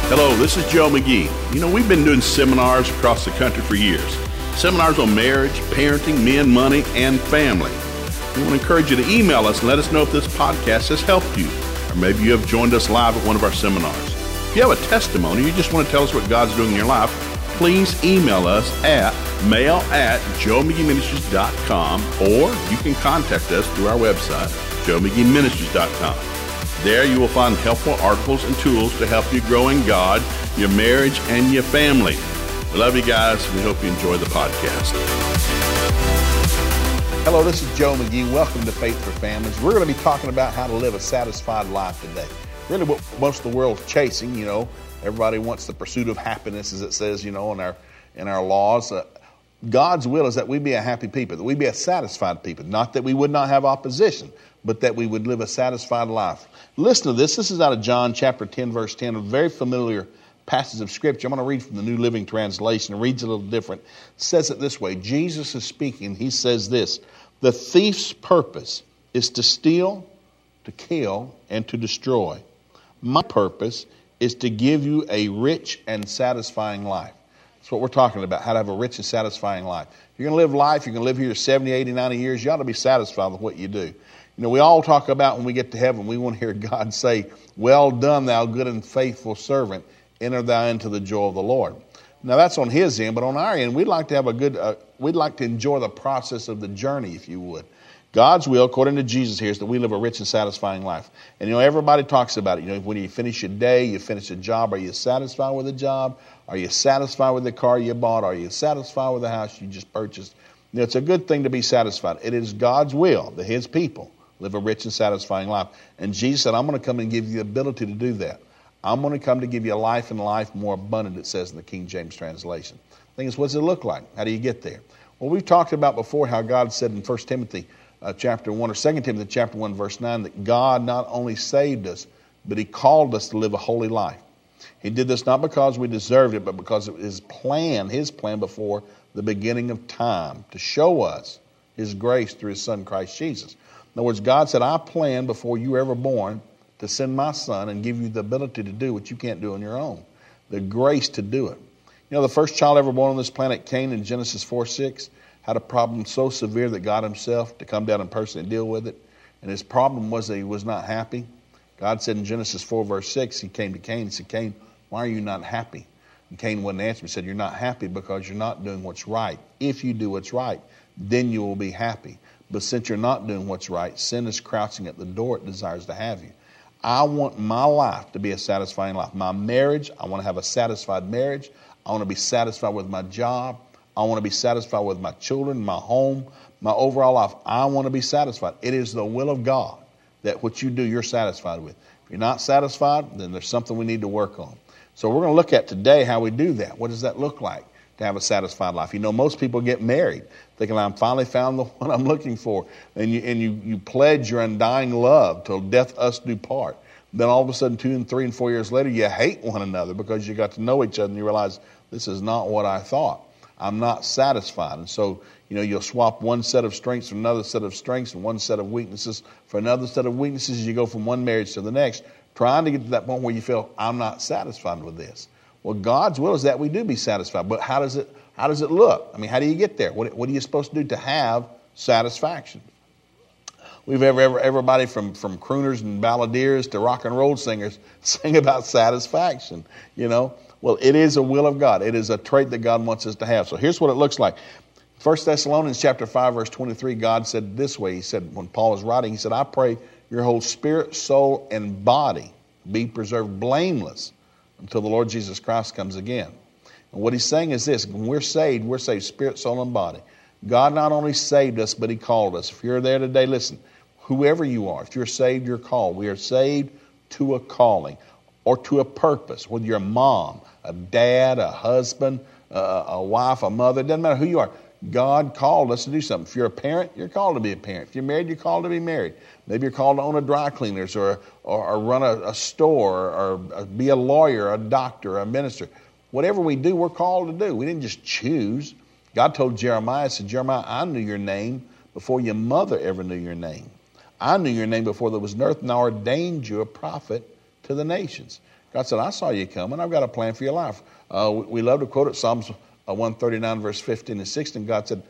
Hello, this is Joe McGee. You know, we've been doing seminars across the country for years. Seminars on marriage, parenting, men, money, and family. We want to encourage you to email us and let us know if this podcast has helped you. Or maybe you have joined us live at one of our seminars. If you have a testimony, you just want to tell us what God's doing in your life, please email us at mail@joemcgeeministries.com, or you can contact us through our website, joemcgeeministries.com. There you will find helpful articles and tools to help you grow in God, your marriage, and your family. We love you guys. We hope you enjoy the podcast. Hello, this is Joe McGee. Welcome to Faith for Families. We're going to be talking about how to live a satisfied life today. Really what most of the world's chasing, you know. Everybody wants the pursuit of happiness, as it says, you know, in our laws. God's will is that we be a happy people, that we be a satisfied people. Not that we would not have opposition, but that we would live a satisfied life. Listen to this. This is out of John chapter 10, verse 10, a very familiar passage of Scripture. I'm going to read from the New Living Translation. It reads a little different. It says it this way. Jesus is speaking. He says this: the thief's purpose is to steal, to kill, and to destroy. My purpose is to give you a rich and satisfying life. That's what we're talking about, how to have a rich and satisfying life. If you're going to live life, you're going to live here 70, 80, 90 years, you ought to be satisfied with what you do. You know, we all talk about when we get to heaven, we want to hear God say, well done, thou good and faithful servant, enter thou into the joy of the Lord. Now that's on his end, but on our end, we'd like to have we'd like to enjoy the process of the journey, if you would. God's will, according to Jesus here, is that we live a rich and satisfying life. And, you know, everybody talks about it. You know, when you finish your day, you finish a job, are you satisfied with the job? Are you satisfied with the car you bought? Are you satisfied with the house you just purchased? You know, it's a good thing to be satisfied. It is God's will that his people live a rich and satisfying life. And Jesus said, I'm going to come and give you the ability to do that. I'm going to come to give you a life and life more abundant, it says in the King James translation. The thing is, what does it look like? How do you get there? Well, we've talked about before how God said in 1 Timothy chapter 1 or 2 Timothy chapter 1 verse 9 that God not only saved us, but he called us to live a holy life. He did this not because we deserved it, but because of his plan before the beginning of time to show us his grace through his son Christ Jesus. In other words, God said, I planned before you were ever born to send my son and give you the ability to do what you can't do on your own. The grace to do it. You know, the first child ever born on this planet, Cain, in Genesis 4:6, had a problem so severe that God himself to come down and personally deal with it. And his problem was that he was not happy. God said in Genesis 4 verse 6, he came to Cain and said, Cain, why are you not happy? And Cain wouldn't answer him. He said, you're not happy because you're not doing what's right. If you do what's right, then you will be happy. But since you're not doing what's right, sin is crouching at the door. It desires to have you. I want my life to be a satisfying life. My marriage, I want to have a satisfied marriage. I want to be satisfied with my job. I want to be satisfied with my children, my home, my overall life. I want to be satisfied. It is the will of God that what you do, you're satisfied with. If you're not satisfied, then there's something we need to work on. So we're going to look at today how we do that. What does that look like to have a satisfied life? You know, most people get married thinking, I'm finally found the one I'm looking for. And you pledge your undying love till death us do part. Then all of a sudden, 2 and 3 and 4 years later, you hate one another because you got to know each other and you realize this is not what I thought. I'm not satisfied. And so, you know, you'll swap one set of strengths for another set of strengths and one set of weaknesses for another set of weaknesses. You go from one marriage to the next, trying to get to that point where you feel, I'm not satisfied with this. Well, God's will is that we do be satisfied. But how does it look? I mean, how do you get there? What are you supposed to do to have satisfaction? We've everybody from crooners and balladeers to rock and roll singers sing about satisfaction, you know. Well, it is a will of God. It is a trait that God wants us to have. So here's what it looks like. 1 Thessalonians chapter 5, verse 23, God said this way. He said, when Paul was writing, he said, I pray your whole spirit, soul, and body be preserved blameless until the Lord Jesus Christ comes again. And what he's saying is this: when we're saved spirit, soul, and body. God not only saved us, but he called us. If you're there today, listen, whoever you are, if you're saved, you're called. We are saved to a calling or to a purpose, whether you're a mom, a dad, a husband, a wife, a mother, it doesn't matter who you are. God called us to do something. If you're a parent, you're called to be a parent. If you're married, you're called to be married. Maybe you're called to own a dry cleaners or run a store or be a lawyer, a doctor, a minister. Whatever we do, we're called to do. We didn't just choose. God told Jeremiah, said, Jeremiah, I knew your name before your mother ever knew your name. I knew your name before there was an earth, and I ordained you a prophet to the nations. God said, I saw you coming. I've got a plan for your life. We love to quote it, Psalms 139, verse 15 and 16. God said,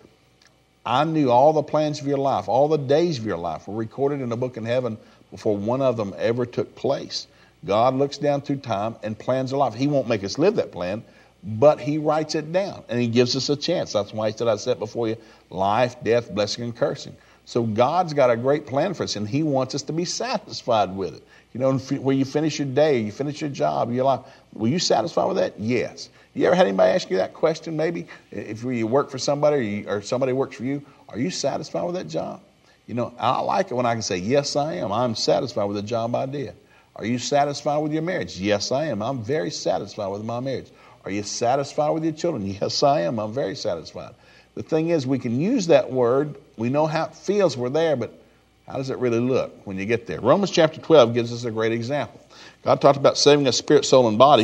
I knew all the plans of your life, all the days of your life were recorded in a book in heaven before one of them ever took place. God looks down through time and plans a life. He won't make us live that plan, but he writes it down and he gives us a chance. That's why he said, I set before you life, death, blessing, and cursing. So God's got a great plan for us, and he wants us to be satisfied with it. You know, when you finish your day, you finish your job, your life, were you satisfied with that? Yes. You ever had anybody ask you that question, maybe? If you work for somebody or somebody works for you, are you satisfied with that job? You know, I like it when I can say, yes, I am. I'm satisfied with the job I did. Are you satisfied with your marriage? Yes, I am. I'm very satisfied with my marriage. Are you satisfied with your children? Yes, I am. I'm very satisfied. The thing is, we can use that word. We know how it feels. We're there, but how does it really look when you get there? Romans chapter 12 gives us a great example. God talked about saving us spirit, soul, and body.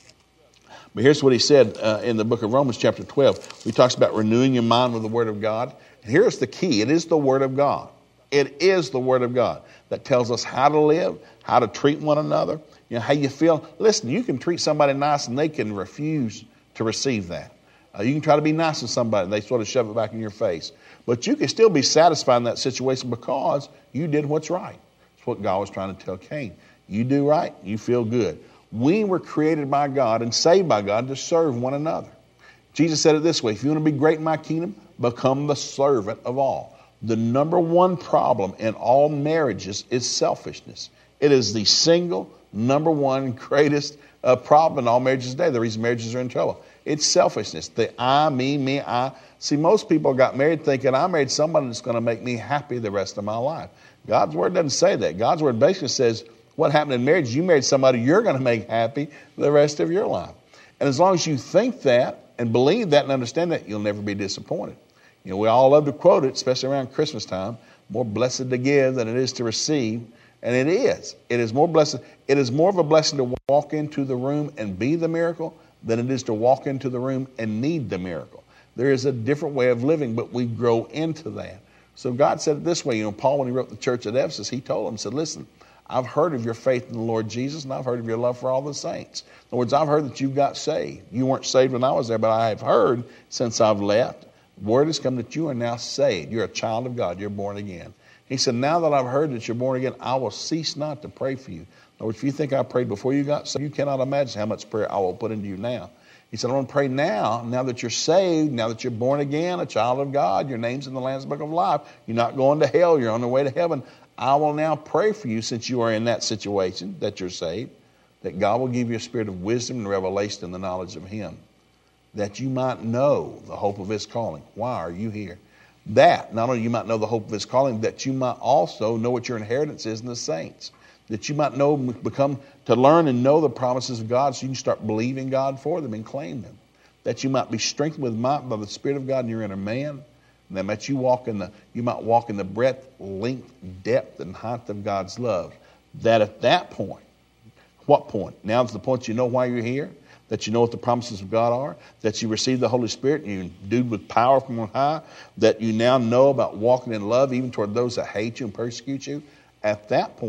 But here's what he said in the book of Romans chapter 12. He talks about renewing your mind with the word of God. And here's the key. It is the word of God. It is the word of God that tells us how to live, how to treat one another, you know, how you feel. Listen, you can treat somebody nice and they can refuse to receive that. You can try to be nice to somebody and they sort of shove it back in your face. But you can still be satisfied in that situation because you did what's right. That's what God was trying to tell Cain. You do right, you feel good. We were created by God and saved by God to serve one another. Jesus said it this way, if you want to be great in my kingdom, become the servant of all. The number one problem in all marriages is selfishness. It is the single number one greatest problem in all marriages today. The reason marriages are in trouble. It's selfishness. The I, me, I. See, most people got married thinking, I married somebody that's going to make me happy the rest of my life. God's word doesn't say that. God's word basically says, what happened in marriage, you married somebody you're going to make happy the rest of your life. And as long as you think that and believe that and understand that, you'll never be disappointed. You know, we all love to quote it, especially around Christmas time, more blessed to give than it is to receive. And it is. It is more blessed. It is more of a blessing to walk into the room and be the miracle than it is to walk into the room and need the miracle. There is a different way of living, but we grow into that. So God said it this way. You know, Paul, when he wrote the church at Ephesus, he told them, he said, listen, I've heard of your faith in the Lord Jesus, and I've heard of your love for all the saints. In other words, I've heard that you got saved. You weren't saved when I was there, but I have heard since I've left. Word has come that you are now saved. You're a child of God. You're born again. He said, now that I've heard that you're born again, I will cease not to pray for you. In other words, if you think I prayed before you got saved, you cannot imagine how much prayer I will put into you now. He said, I want to pray now that you're saved, now that you're born again, a child of God, your name's in the Lamb's Book of Life. You're not going to hell. You're on the way to heaven. I will now pray for you, since you are in that situation, that you're saved, that God will give you a spirit of wisdom and revelation in the knowledge of Him, that you might know the hope of His calling. Why are you here? That, not only you might know the hope of His calling, that you might also know what your inheritance is in the saints. That you might know, become, to learn and know the promises of God so you can start believing God for them and claim them. That you might be strengthened with might by the Spirit of God in your inner man. And that you might walk in the breadth, length, depth, and height of God's love. That at that point, what point? Now is the point you know why you're here. That you know what the promises of God are, that you receive the Holy Spirit and you're endued with power from on high, that you now know about walking in love even toward those that hate you and persecute you. At that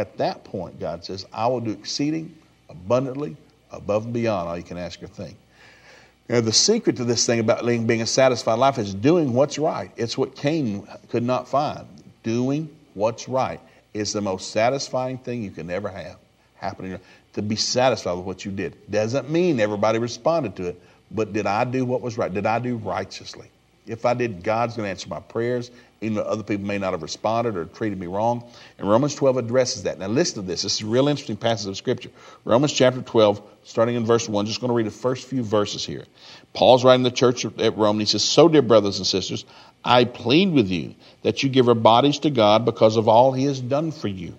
point, God says, I will do exceeding abundantly above and beyond all you can ask or think. Now, the secret to this thing about being a satisfied life is doing what's right. It's what Cain could not find. Doing what's right is the most satisfying thing you can ever have happening. To be satisfied with what you did. Doesn't mean everybody responded to it, but did I do what was right? Did I do righteously? If I did, God's going to answer my prayers, even though other people may not have responded or treated me wrong. And Romans 12 addresses that. Now listen to this. This is a real interesting passage of Scripture. Romans chapter 12, starting in verse 1. Just going to read the first few verses here. Paul's writing to the church at Rome, and he says, so, dear brothers and sisters, I plead with you that you give your bodies to God because of all He has done for you.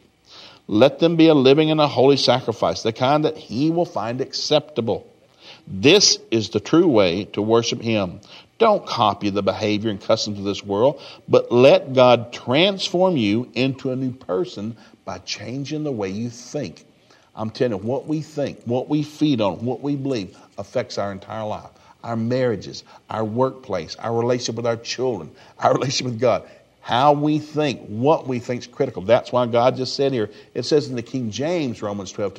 Let them be a living and a holy sacrifice, the kind that He will find acceptable. This is the true way to worship Him. Don't copy the behavior and customs of this world, but let God transform you into a new person by changing the way you think. I'm telling you, what we think, what we feed on, what we believe affects our entire life. Our marriages, our workplace, our relationship with our children, our relationship with God. How we think, what we think is critical. That's why God just said here, it says in the King James, Romans 12:2,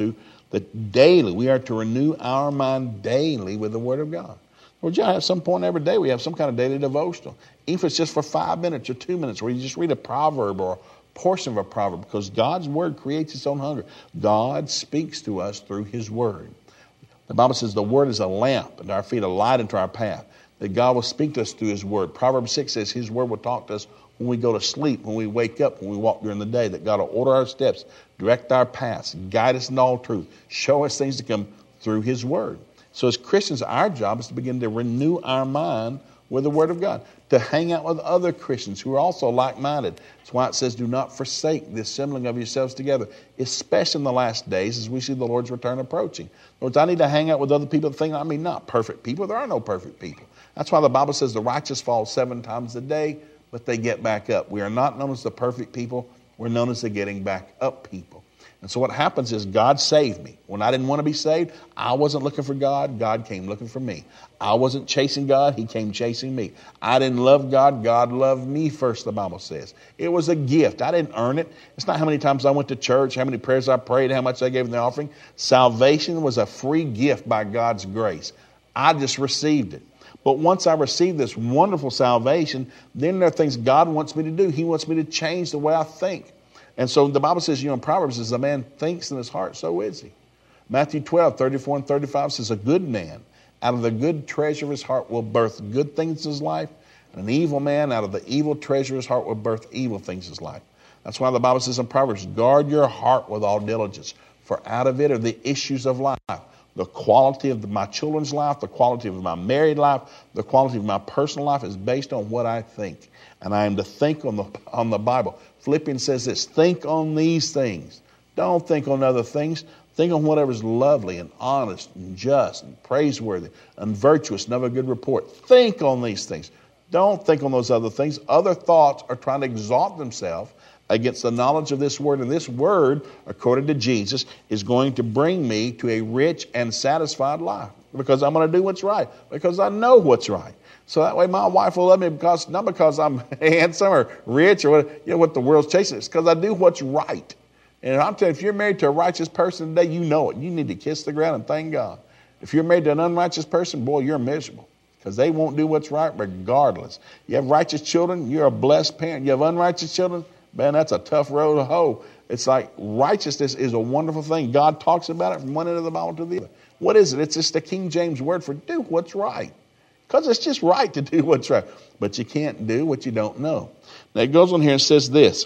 That daily, we are to renew our mind daily with the Word of God. Well, you at some point every day we have some kind of daily devotional. Even if it's just for 5 minutes or 2 minutes where you just read a proverb or a portion of a proverb, because God's Word creates its own hunger. God speaks to us through His Word. The Bible says the Word is a lamp unto our feet, a light unto our path. That God will speak to us through His Word. Proverbs 6 says His Word will talk to us when we go to sleep, when we wake up, when we walk during the day. That God will order our steps, direct our paths, guide us in all truth, show us things to come through His Word. So as Christians, our job is to begin to renew our mind with the Word of God, to hang out with other Christians who are also like-minded. That's why it says, do not forsake the assembling of yourselves together, especially in the last days as we see the Lord's return approaching. In other words, I need to hang out with other people that think, not perfect people. There are no perfect people. That's why the Bible says the righteous fall 7 times a day, but they get back up. We are not known as the perfect people. We're known as the getting back up people. And so what happens is God saved me. When I didn't want to be saved, I wasn't looking for God. God came looking for me. I wasn't chasing God. He came chasing me. I didn't love God. God loved me first, the Bible says. It was a gift. I didn't earn it. It's not how many times I went to church, how many prayers I prayed, how much I gave in the offering. Salvation was a free gift by God's grace. I just received it. But once I received this wonderful salvation, then there are things God wants me to do. He wants me to change the way I think. And so the Bible says, in Proverbs, as a man thinks in his heart, so is he. Matthew 12, 34 and 35 says, a good man out of the good treasure of his heart will birth good things in his life. And an evil man out of the evil treasure of his heart will birth evil things in his life. That's why the Bible says in Proverbs, guard your heart with all diligence, for out of it are the issues of life. The quality of my children's life, the quality of my married life, the quality of my personal life is based on what I think. And I am to think on the Bible. Philippians says this, think on these things. Don't think on other things. Think on whatever is lovely and honest and just and praiseworthy and virtuous and of a good report. Think on these things. Don't think on those other things. Other thoughts are trying to exalt themselves against the knowledge of this Word. And this Word, according to Jesus, is going to bring me to a rich and satisfied life. Because I'm going to do what's right. Because I know what's right. So that way my wife will love me not because I'm handsome or rich or what the world's chasing. It's because I do what's right. And I'm telling you, if you're married to a righteous person today, you know it. You need to kiss the ground and thank God. If you're married to an unrighteous person, boy, you're miserable. Because they won't do what's right regardless. You have righteous children, you're a blessed parent. You have unrighteous children, man, that's a tough road to hoe. It's like righteousness is a wonderful thing. God talks about it from one end of the Bible to the other. What is it? It's just the King James word for do what's right. Because it's just right to do what's right. But you can't do what you don't know. Now it goes on here and says this.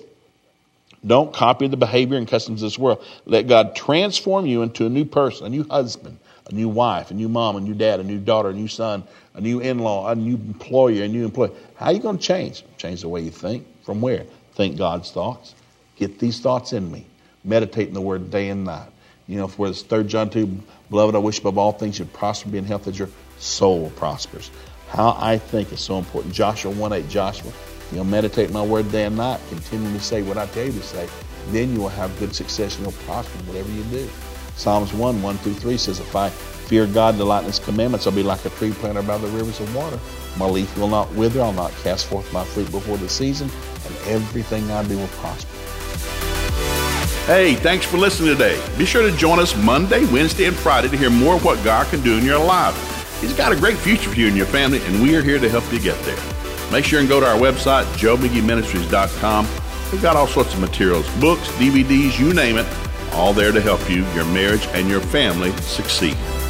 Don't copy the behavior and customs of this world. Let God transform you into a new person, a new husband, a new wife, a new mom, a new dad, a new daughter, a new son, a new in-law, a new employer, a new employee. How are you going to change? Change the way you think. From where? Think God's thoughts. Get these thoughts in me. Meditate in the Word day and night. For it's 3 John 2, beloved, I wish above all things you'd prosper and be in health as your soul prospers. How I think is so important. Joshua 1:8, Joshua, meditate my Word day and night. Continue to say what I tell you to say. Then you will have good success and you'll prosper in whatever you do. Psalms 1:1-3 says, if I fear God and delight in His commandments, I'll be like a tree planted by the rivers of water. My leaf will not wither. I'll not cast forth my fruit before the season. And everything I do will prosper. Hey, thanks for listening today. Be sure to join us Monday, Wednesday, and Friday to hear more of what God can do in your life. He's got a great future for you and your family, and we are here to help you get there. Make sure and go to our website, joemcgeeministries.com. We've got all sorts of materials, books, DVDs, you name it, all there to help you, your marriage, and your family succeed.